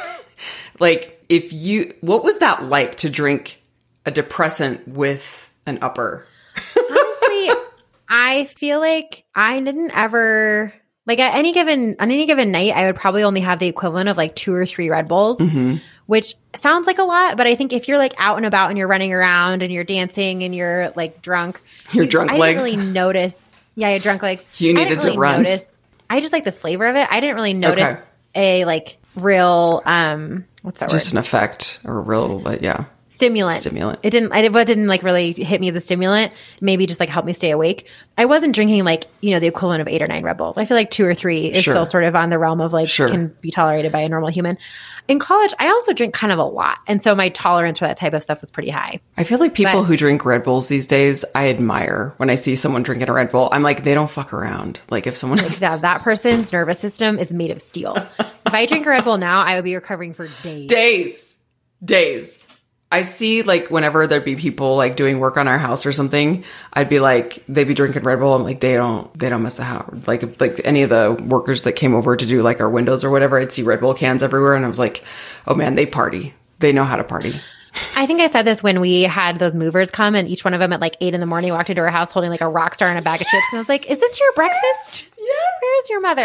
like what was that like to drink a depressant with an upper? Honestly, I feel like I didn't ever... Like on any given night, I would probably only have the equivalent of like 2 or 3 Red Bulls, which sounds like a lot. But I think if you're like out and about and you're running around and you're dancing and you're like drunk, drunk legs. I didn't really notice. Yeah, your drunk legs. You needed to run. I just like the flavor of it. I didn't really notice a like real what's that word? Just an effect or a real, yeah. Stimulant. It didn't like really hit me as a stimulant. Maybe just like help me stay awake. I wasn't drinking like, the equivalent of 8 or 9 Red Bulls. I feel like 2 or 3 is still sort of on the realm of like can be tolerated by a normal human. In college, I also drink kind of a lot. And so my tolerance for that type of stuff was pretty high. I feel like people who drink Red Bulls these days, I admire when I see someone drinking a Red Bull. I'm like, they don't fuck around. Like if someone is... that person's nervous system is made of steel. If I drink a Red Bull now, I would be recovering for days. Days. I see like whenever there'd be people like doing work on our house or something, I'd be like, they'd be drinking Red Bull. I'm like, they don't miss a house. Like any of the workers that came over to do like our windows or whatever, I'd see Red Bull cans everywhere. And I was like, oh man, they party. They know how to party. I think I said this when we had those movers come and each one of them at like 8 a.m. walked into our house holding like a rock star and a bag of chips. And I was like, is this your breakfast? Yes. Where's your mother?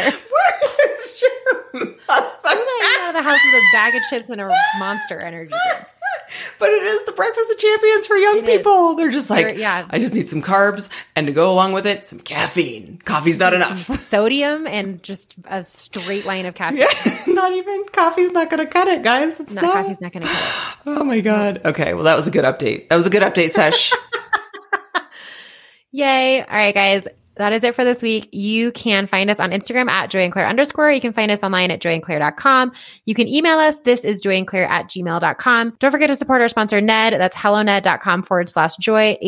Where's your mother? I'm not out of the house with a bag of chips and a Monster energy drink. But it is the breakfast of champions for young people. They're just like, yeah. I just need some carbs and to go along with it, some caffeine. Coffee's not enough. Sodium and just a straight line of caffeine. Yeah, not even coffee's not going to cut it, guys. It's not. Coffee's not going to cut it. Oh my God. Okay. Well, that was a good update. That was a good update, Sesh. Yay. All right, guys. That is it for this week. You can find us on Instagram at joyandclaire_. You can find us online at joyandclaire.com. You can email us. This is joyandclaire@gmail.com. Don't forget to support our sponsor, Ned. That's helloned.com/joy,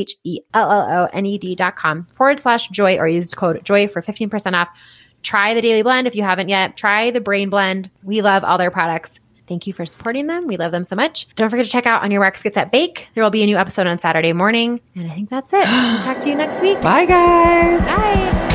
HELLONED.com/joy, or use code JOY for 15% off. Try the Daily Blend if you haven't yet. Try the Brain Blend. We love all their products. Thank you for supporting them. We love them so much. Don't forget to check out On Your Wax Gets at Bake. There will be a new episode on Saturday morning. And I think that's it. We'll talk to you next week. Bye, guys. Bye.